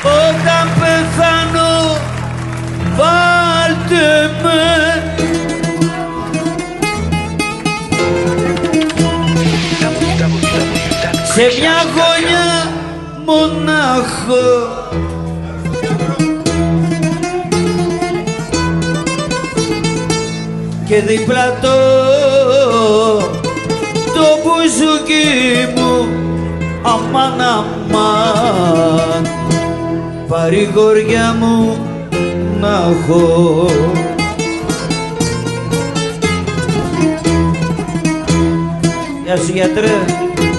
Όταν πεθάνω βάλτε με σε μια γωνιά μονάχο και δίπλα το μπουζούκι μου αμάν αμάν παρηγοριά μου να έχω. Γεια σου γιατρέ.